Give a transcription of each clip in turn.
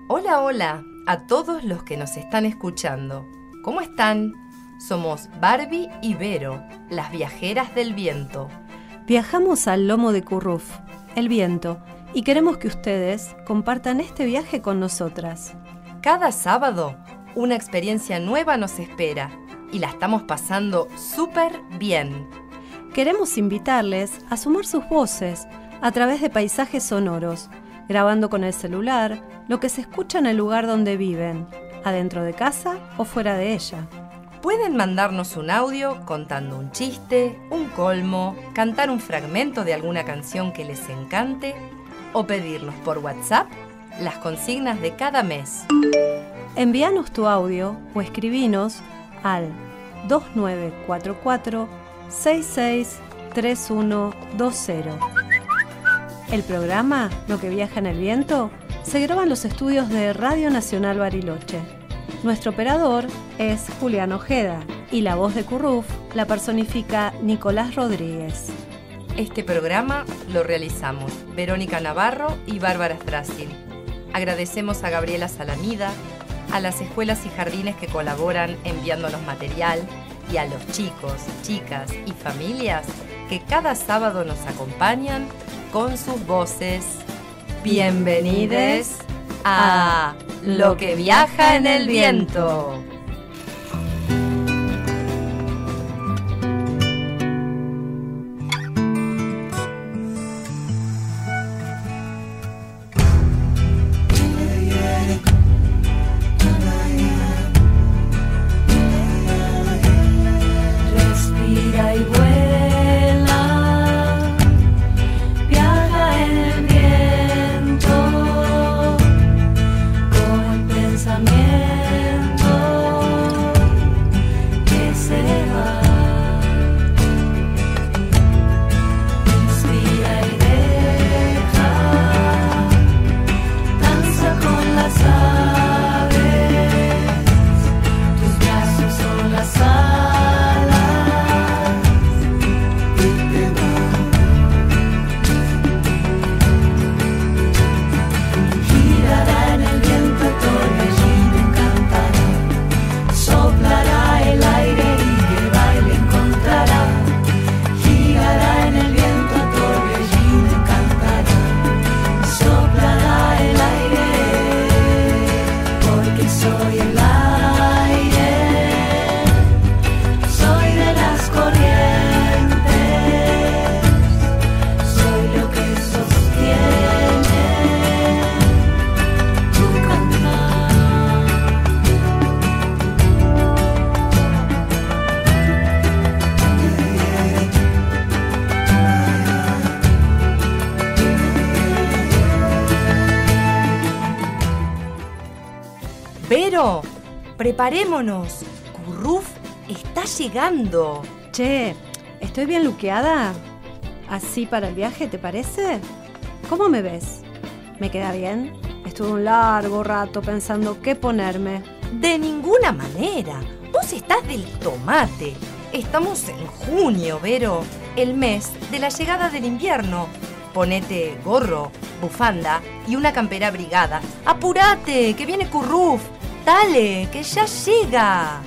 Hola, hola a todos los que nos están escuchando. ¿Cómo están? Somos Barbie y Vero, las viajeras del viento. Viajamos al lomo de Curruf, el viento, y queremos que ustedes compartan este viaje con nosotras. Cada sábado, una experiencia nueva nos espera y la estamos pasando súper bien. Queremos invitarles a sumar sus voces a través de paisajes sonoros, grabando con el celular lo que se escucha en el lugar donde viven, adentro de casa o fuera de ella. Pueden mandarnos un audio contando un chiste, un colmo, cantar un fragmento de alguna canción que les encante o pedirnos por WhatsApp las consignas de cada mes. Envíanos tu audio o escribinos al 2944-663120. El programa Lo que viaja en el viento se graba en los estudios de Radio Nacional Bariloche. Nuestro operador es Julián Ojeda y la voz de Curruf la personifica Nicolás Rodríguez. Este programa lo realizamos Verónica Navarro y Bárbara Strassing. Agradecemos a Gabriela Salamida, a las escuelas y jardines que colaboran enviándonos material y a los chicos, chicas y familias que cada sábado nos acompañan con sus voces. Bienvenides a Lo que viaja en el viento. Pero, preparémonos. Curruf está llegando. Che, ¿estoy bien luqueada? ¿Así para el viaje, te parece? ¿Cómo me ves? ¿Me queda bien? Estuve un largo rato pensando qué ponerme. De ninguna manera. Vos estás del tomate. Estamos en junio, Vero, el mes de la llegada del invierno. Ponete gorro, bufanda y una campera abrigada. ¡Apurate, que viene Curruf! ¡Dale, que ya llega!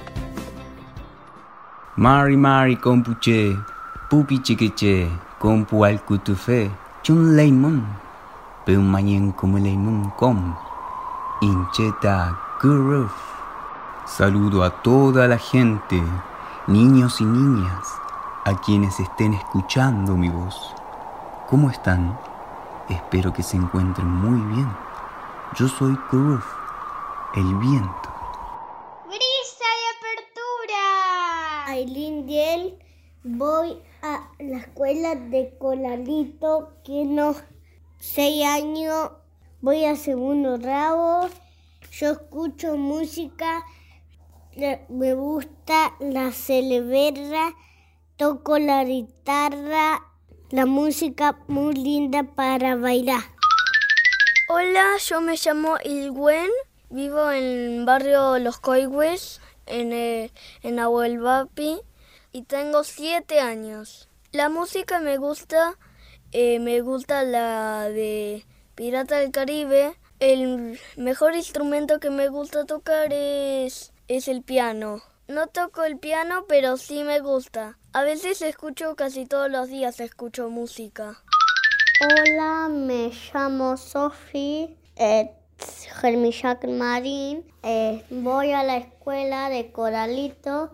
Mari Mari compuche, pupi chiquiche, compu al cutufe, chun lemon, peu mañen como lemon com, hincheta Curruf. Saludo a toda la gente, niños y niñas, a quienes estén escuchando mi voz. ¿Cómo están? Espero que se encuentren muy bien. Yo soy Curruf, el viento. ¡Brisa de apertura! Ailín Diel, voy a la escuela de Colalito, que no 6 años, voy a segundo grado. Yo escucho música, me gusta la celebera, toco la guitarra, la música muy linda para bailar. Hola, yo me llamo Ilgüen, vivo en el barrio Los Coihues, en Nahuelvapi, y tengo 7 años. La música me gusta la de Pirata del Caribe, El mejor instrumento que me gusta tocar es el piano. No toco el piano, pero sí me gusta. A veces escucho, casi todos los días escucho música. Hola, me llamo Sophie Germillac Marín. Voy a la escuela de Coralito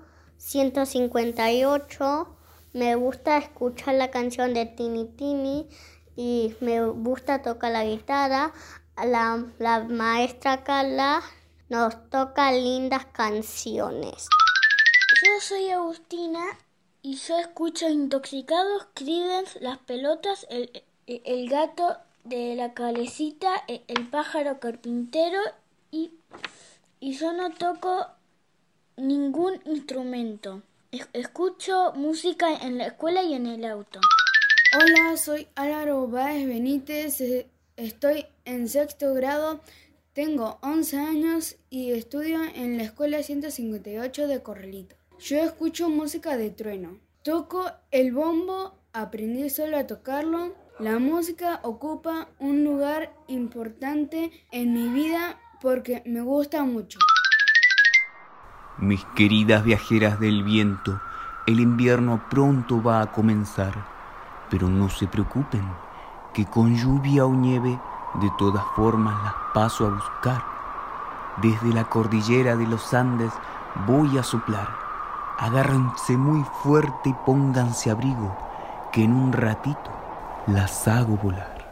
158. Me gusta escuchar la canción de Tini Tini y me gusta tocar la guitarra. La maestra Carla nos toca lindas canciones. Yo soy Agustina y yo escucho Intoxicados, Creedence, Las Pelotas, el gato de la Calecita, el pájaro carpintero y yo no toco ningún instrumento. Escucho música en la escuela y en el auto. Hola, soy Álvaro Báez Benítez, estoy en 6º grado, tengo 11 años y estudio en la escuela 158 de Corralito. Yo escucho música de trueno, toco el bombo, aprendí solo a tocarlo. La música ocupa un lugar importante en mi vida porque me gusta mucho. Mis queridas viajeras del viento, el invierno pronto va a comenzar, pero no se preocupen, que con lluvia o nieve de todas formas las paso a buscar. Desde la cordillera de los Andes voy a soplar. Agárrense muy fuerte y pónganse abrigo, que en un ratito las hago volar.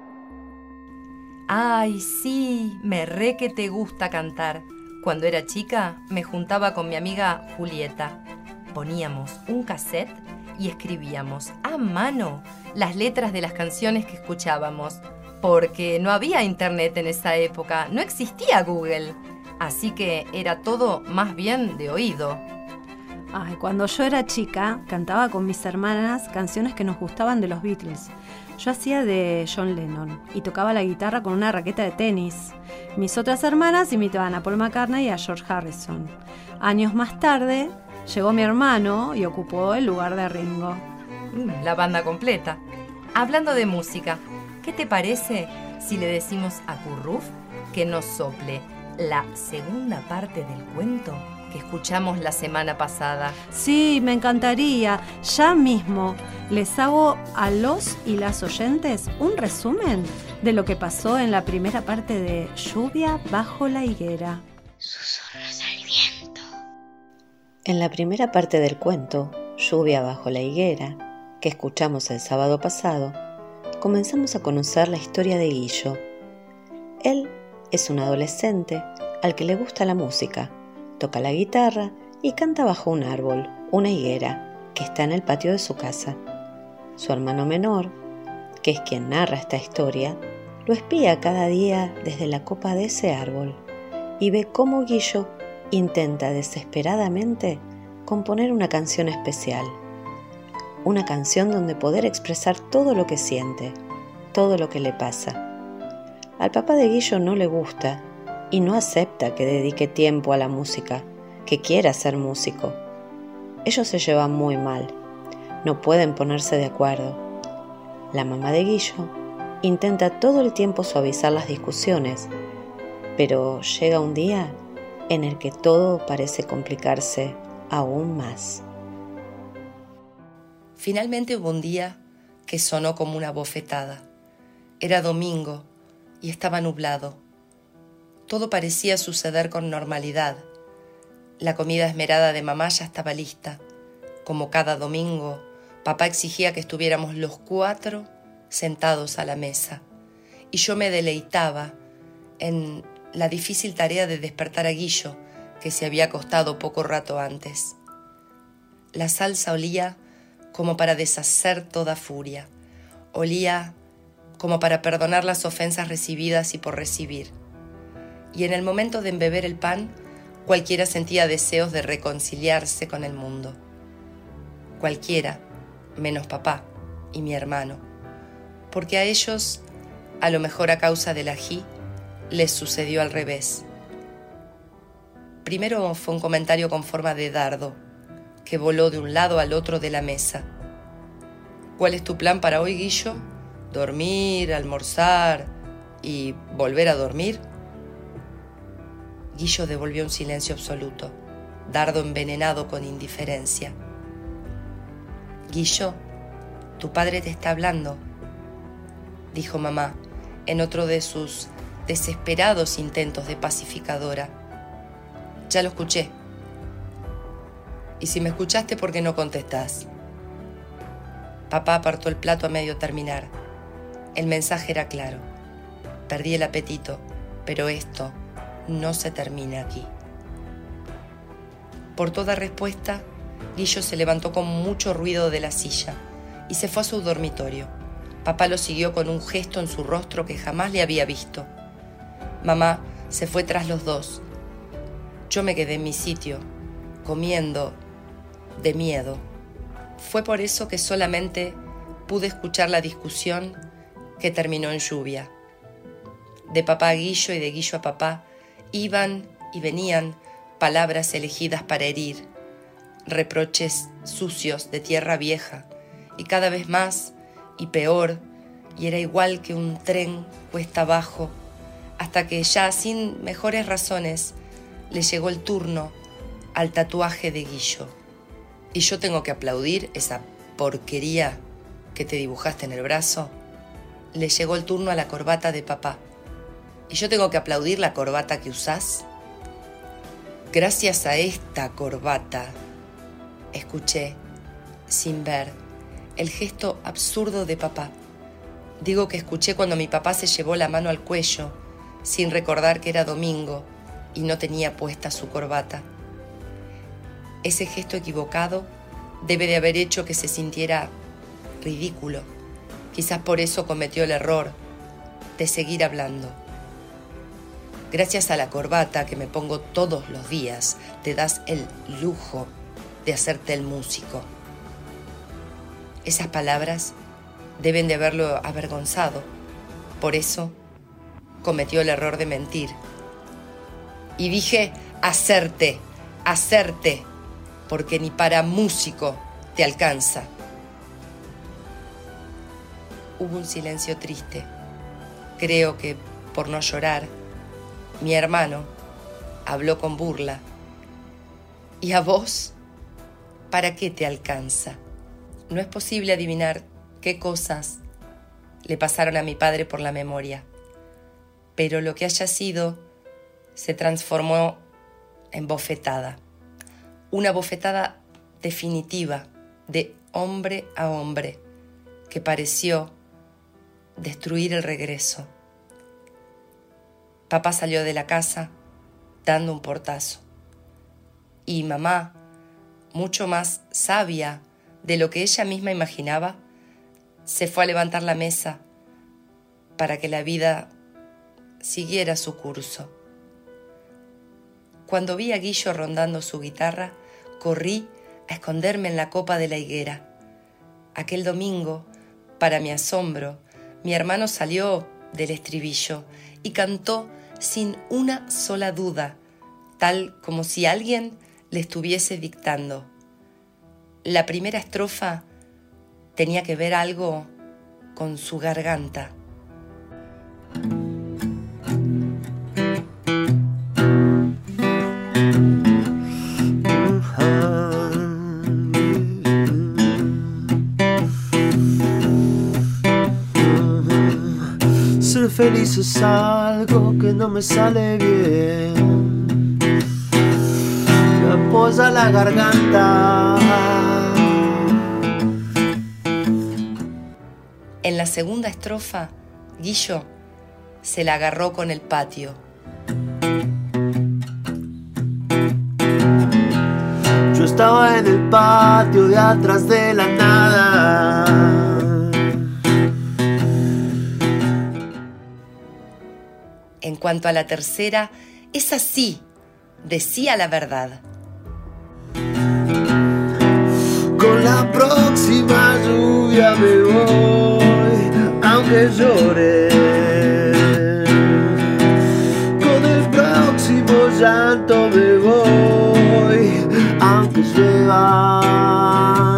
Ay, sí, me re que te gusta cantar. Cuando era chica, me juntaba con mi amiga Julieta. Poníamos un cassette y escribíamos a mano las letras de las canciones que escuchábamos, porque no había internet en esa época, no existía Google, así que era todo más bien de oído. Ay, cuando yo era chica, cantaba con mis hermanas canciones que nos gustaban de los Beatles. Yo hacía de John Lennon y tocaba la guitarra con una raqueta de tenis. Mis otras hermanas imitaban a Paul McCartney y a George Harrison. Años más tarde, llegó mi hermano y ocupó el lugar de Ringo. La banda completa. Hablando de música, ¿qué te parece si le decimos a Curruf que nos sople la segunda parte del cuento que escuchamos la semana pasada? Sí, me encantaría. Ya mismo les hago a los y las oyentes un resumen de lo que pasó en la primera parte de Lluvia bajo la higuera. Susurros al viento. En la primera parte del cuento, Lluvia bajo la higuera, que escuchamos el sábado pasado, comenzamos a conocer la historia de Guillo. Él es un adolescente al que le gusta la música, toca la guitarra y canta bajo un árbol, una higuera, que está en el patio de su casa. Su hermano menor, que es quien narra esta historia, lo espía cada día desde la copa de ese árbol y ve cómo Guillo intenta desesperadamente componer una canción especial. Una canción donde poder expresar todo lo que siente, todo lo que le pasa. Al papá de Guillo no le gusta y no acepta que dedique tiempo a la música, que quiera ser músico. Ellos se llevan muy mal, no pueden ponerse de acuerdo. La mamá de Guillo intenta todo el tiempo suavizar las discusiones, pero llega un día en el que todo parece complicarse aún más. Finalmente hubo un día que sonó como una bofetada. Era domingo y estaba nublado. Todo parecía suceder con normalidad. La comida esmerada de mamá ya estaba lista. Como cada domingo, papá exigía que estuviéramos los 4 sentados a la mesa. Y yo me deleitaba en la difícil tarea de despertar a Guillo, que se había acostado poco rato antes. La salsa olía como para deshacer toda furia. Olía como para perdonar las ofensas recibidas y por recibir. Y en el momento de embeber el pan, cualquiera sentía deseos de reconciliarse con el mundo. Cualquiera, menos papá y mi hermano, porque a ellos, a lo mejor a causa del ají, les sucedió al revés. Primero fue un comentario con forma de dardo, que voló de un lado al otro de la mesa. ¿Cuál es tu plan para hoy, Guillo? Dormir, almorzar ¿Y volver a dormir? Guillo devolvió un silencio absoluto, dardo envenenado con indiferencia. Guillo, tu padre te está hablando, dijo mamá en otro de sus desesperados intentos de pacificadora. Ya lo escuché. Y si me escuchaste, ¿por qué no contestás? Papá apartó el plato a medio terminar. El mensaje era claro. Perdí el apetito, pero esto no se termina aquí. Por toda respuesta, Guillo se levantó con mucho ruido de la silla y se fue a su dormitorio. Papá lo siguió con un gesto en su rostro que jamás le había visto. Mamá se fue tras los dos. Yo me quedé en mi sitio, comiendo de miedo. Fue por eso que solamente pude escuchar la discusión que terminó en lluvia. De papá a Guillo y de Guillo a papá iban y venían palabras elegidas para herir, reproches sucios de tierra vieja, y cada vez más y peor, y era igual que un tren cuesta abajo, hasta que ya sin mejores razones le llegó el turno al tatuaje de Guillo. ¿Y yo tengo que aplaudir esa porquería que te dibujaste en el brazo? Le llegó el turno a la corbata de papá. ¿Y yo tengo que aplaudir la corbata que usás? Gracias a esta corbata, escuché, sin ver, el gesto absurdo de papá. Digo que escuché cuando mi papá se llevó la mano al cuello, sin recordar que era domingo y no tenía puesta su corbata. Ese gesto equivocado debe de haber hecho que se sintiera ridículo. Quizás por eso cometió el error de seguir hablando. Gracias a la corbata que me pongo todos los días, te das el lujo de hacerte el músico. Esas palabras deben de haberlo avergonzado. Por eso cometió el error de mentir. Y dije, hacerte, porque ni para músico te alcanza. Hubo un silencio triste. Creo que, por no llorar, mi hermano habló con burla. ¿Y a vos? ¿Para qué te alcanza? No es posible adivinar qué cosas le pasaron a mi padre por la memoria, pero lo que haya sido se transformó en bofetada. Una bofetada definitiva, de hombre a hombre, que pareció destruir el regreso. Papá salió de la casa dando un portazo. Y mamá, mucho más sabia de lo que ella misma imaginaba, se fue a levantar la mesa para que la vida siguiera su curso. Cuando vi a Guillo rondando su guitarra, corrí a esconderme en la copa de la higuera. Aquel domingo, para mi asombro, mi hermano salió del estribillo y cantó sin una sola duda, tal como si alguien le estuviese dictando. La primera estrofa tenía que ver algo con su garganta. Ser feliz es algo que no me sale bien. Me apoya la garganta. En la segunda estrofa, Guillo se la agarró con el patio. Yo estaba en el patio de atrás de la nada. En cuanto a la tercera, esa sí, decía la verdad. Con la próxima lluvia me voy, aunque llore. Con el próximo llanto me voy, aunque llueva.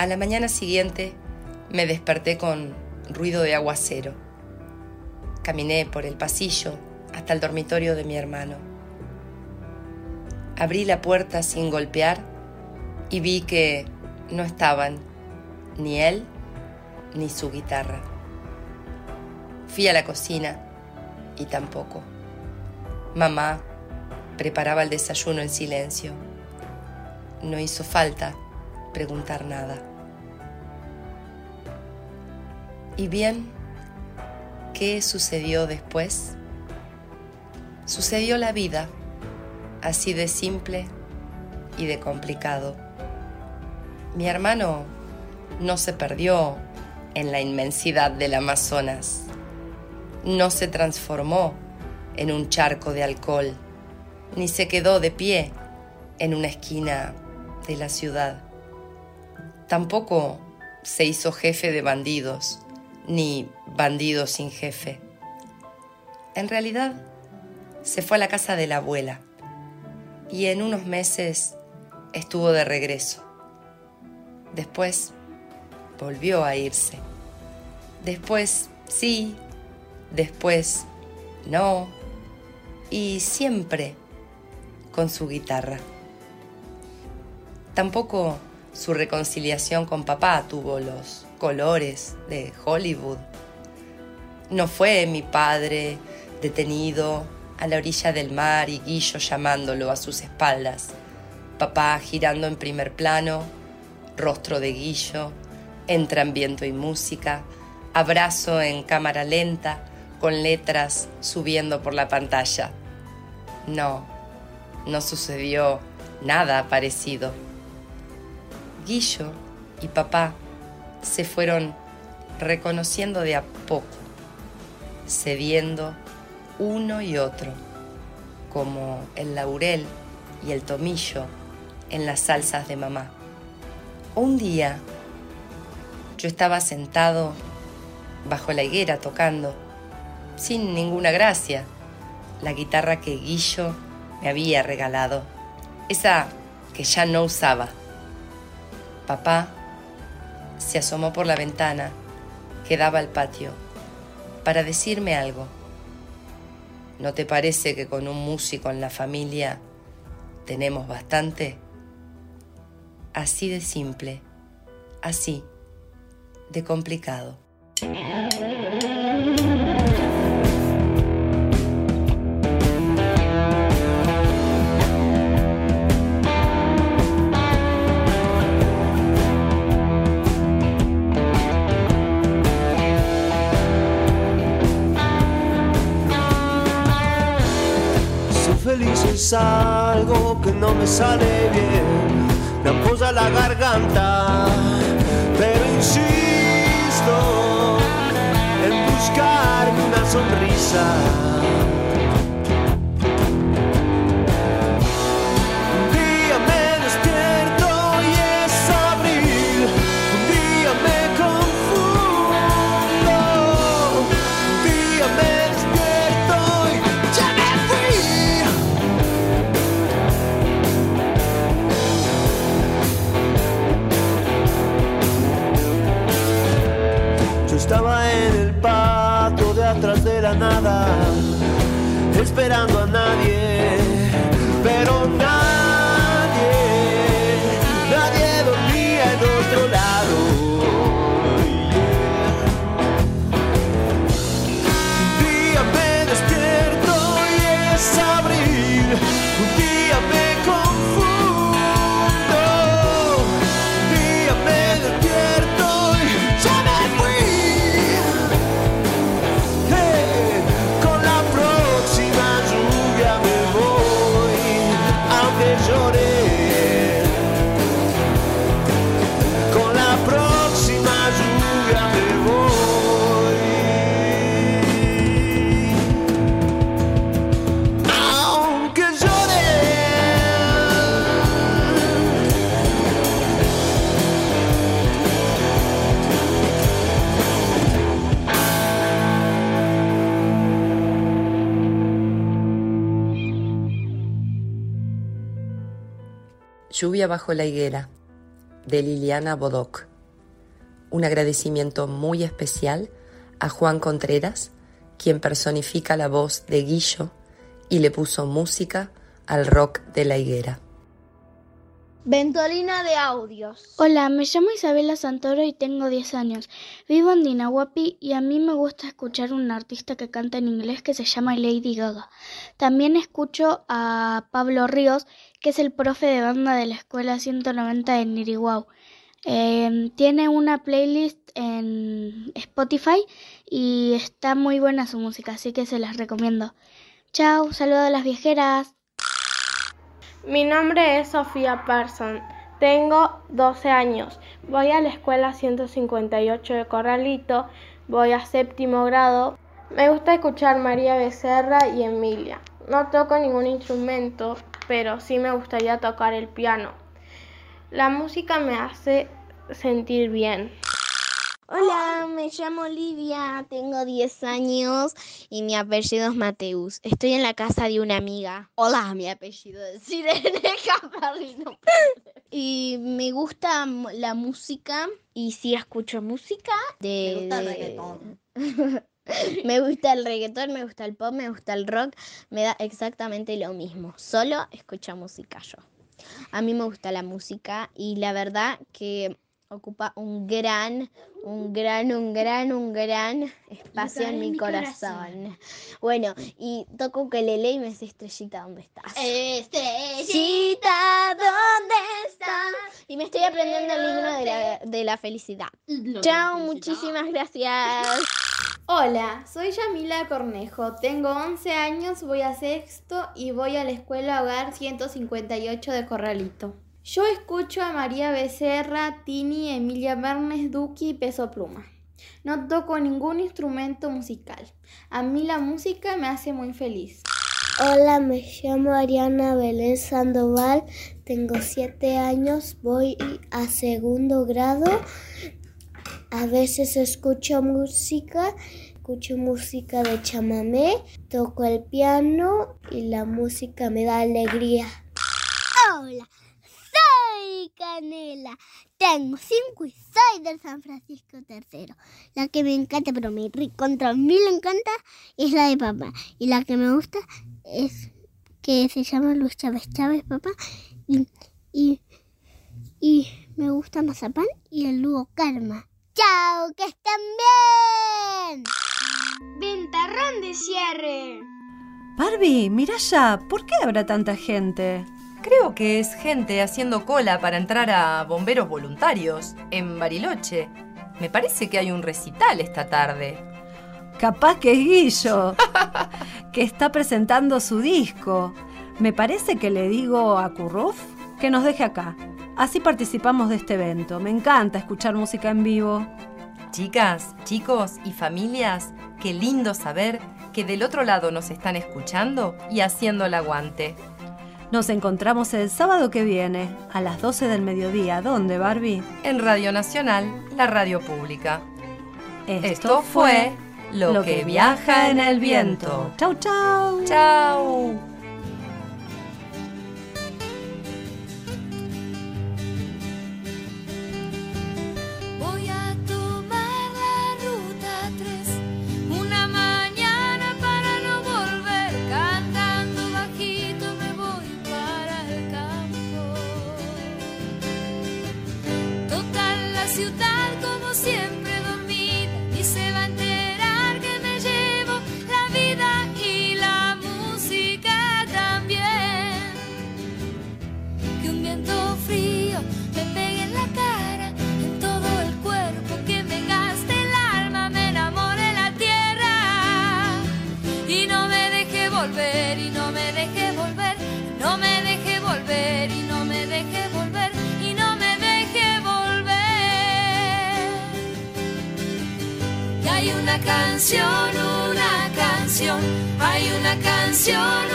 A la mañana siguiente me desperté con ruido de aguacero. Caminé por el pasillo hasta el dormitorio de mi hermano. Abrí la puerta sin golpear y vi que no estaban ni él ni su guitarra. Fui a la cocina y tampoco. Mamá preparaba el desayuno en silencio. No hizo falta preguntar nada. ¿Y bien, qué sucedió después? Sucedió la vida, así de simple y de complicado. Mi hermano no se perdió en la inmensidad del Amazonas. No se transformó en un charco de alcohol, ni se quedó de pie en una esquina de la ciudad. Tampoco se hizo jefe de bandidos, ni bandido sin jefe. En realidad, se fue a la casa de la abuela y en unos meses estuvo de regreso. Después volvió a irse. Después sí, después no, y siempre con su guitarra. Tampoco su reconciliación con papá tuvo los colores de Hollywood. No fue mi padre detenido a la orilla del mar y Guillo llamándolo a sus espaldas, papá girando en primer plano, rostro de Guillo, entran viento y música, abrazo en cámara lenta, con letras subiendo por la pantalla. No sucedió nada parecido. Guillo y papá se fueron reconociendo de a poco, cediendo uno y otro, como el laurel y el tomillo en las salsas de mamá. Un día yo estaba sentado bajo la higuera tocando, sin ninguna gracia, la guitarra que Guillo me había regalado, esa que ya no usaba. Papá se asomó por la ventana que daba al patio para decirme algo. ¿No te parece que con un músico en la familia tenemos bastante? Así de simple, así de complicado. Feliz es algo que no me sale bien, me ampolla la garganta, pero insisto en buscar una sonrisa. Un día me despierto y es abril, un día me confundo, un día me despierto y ya me fui. Estaba en el patio de atrás de la nada, esperando a nadie, pero nadie dormía en otro lado. Un día me despierto y es abril, un día me confundo, un día me despierto y ya me fui. Lloré, con la próxima lluvia me voy, aunque lloré. Lluvia bajo la higuera, de Liliana Bodoc. Un agradecimiento muy especial a Juan Contreras, quien personifica la voz de Guillo y le puso música al rock de La Higuera. Ventolina de audios. Hola, me llamo Isabela Santoro y tengo 10 años. Vivo en Dinahuapi y a mí me gusta escuchar a un artista que canta en inglés que se llama Lady Gaga. También escucho a Pablo Ríos, que es el profe de banda de la Escuela 190 de Niriguau. Tiene una playlist en Spotify y está muy buena su música, así que se las recomiendo. Chao, saludos a las viajeras. Mi nombre es Sofía Persson, tengo 12 años, voy a la escuela 158 de Corralito, voy a 7º grado. Me gusta escuchar María Becerra y Emilia. No toco ningún instrumento, pero sí me gustaría tocar el piano. La música me hace sentir bien. Hola, me llamo Olivia, tengo 10 años y mi apellido es Mateus. Estoy en la casa de una amiga. Hola, mi apellido es Irene Caparrino. Y me gusta la música y sí escucho música. Me gusta el reggaetón. Me gusta el reggaetón, me gusta el pop, me gusta el rock. Me da exactamente lo mismo. Solo escucho música yo. A mí me gusta la música y la verdad que ocupa un gran espacio en mi corazón. Bueno, y toco ukelele y me dice Estrellita, ¿dónde estás? Estrellita, ¿dónde estás? Y me estoy aprendiendo el himno de la felicidad. Chao, muchísimas gracias. Hola, soy Yamila Cornejo, tengo 11 años, voy a 6º y voy a la escuela Hogar 158 de Corralito. Yo escucho a María Becerra, Tini, Emilia Bernes, Duki y Peso Pluma. No toco ningún instrumento musical. A mí la música me hace muy feliz. Hola, me llamo Ariana Belén Sandoval, tengo 7 años, voy a 2º grado. A veces escucho música de chamamé, toco el piano y la música me da alegría. Hola, soy Canela, tengo 5 y soy del San Francisco III. La que me encanta, pero me contra mí le encanta, es la de papá. Y la que me gusta es que se llama Luis Chávez papá. Y me gusta Mazapán y el Lugo Karma. ¡Chao! ¡Que estén bien! ¡Ventarrón de cierre! Barbie, mira ya, ¿por qué habrá tanta gente? Creo que es gente haciendo cola para entrar a bomberos voluntarios en Bariloche. Me parece que hay un recital esta tarde. Capaz que es Guillo, que está presentando su disco. Me parece que le digo a Curruf que nos deje acá. Así participamos de este evento. Me encanta escuchar música en vivo. Chicas, chicos y familias, qué lindo saber que del otro lado nos están escuchando y haciendo el aguante. Nos encontramos el sábado que viene, a las 12 del mediodía. ¿Dónde, Barbie? En Radio Nacional, la radio pública. Esto fue Lo que viaja en el viento. Chau, chau. Chau. Ciudad como siempre dormida y se va a enterar que me llevo la vida y la música también. Que un viento frío me pegue en la cara, en todo el cuerpo, que me gaste el alma, me enamore la tierra y no me deje volver, y no me deje volver, no me deje volver, y no me deje volver, y no me deje volver. Hay una canción, hay una canción,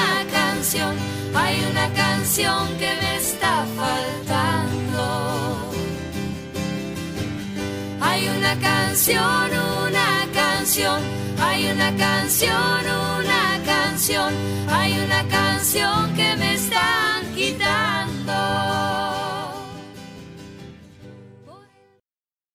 hay una canción que me está faltando. Hay una canción, hay una canción, hay una canción que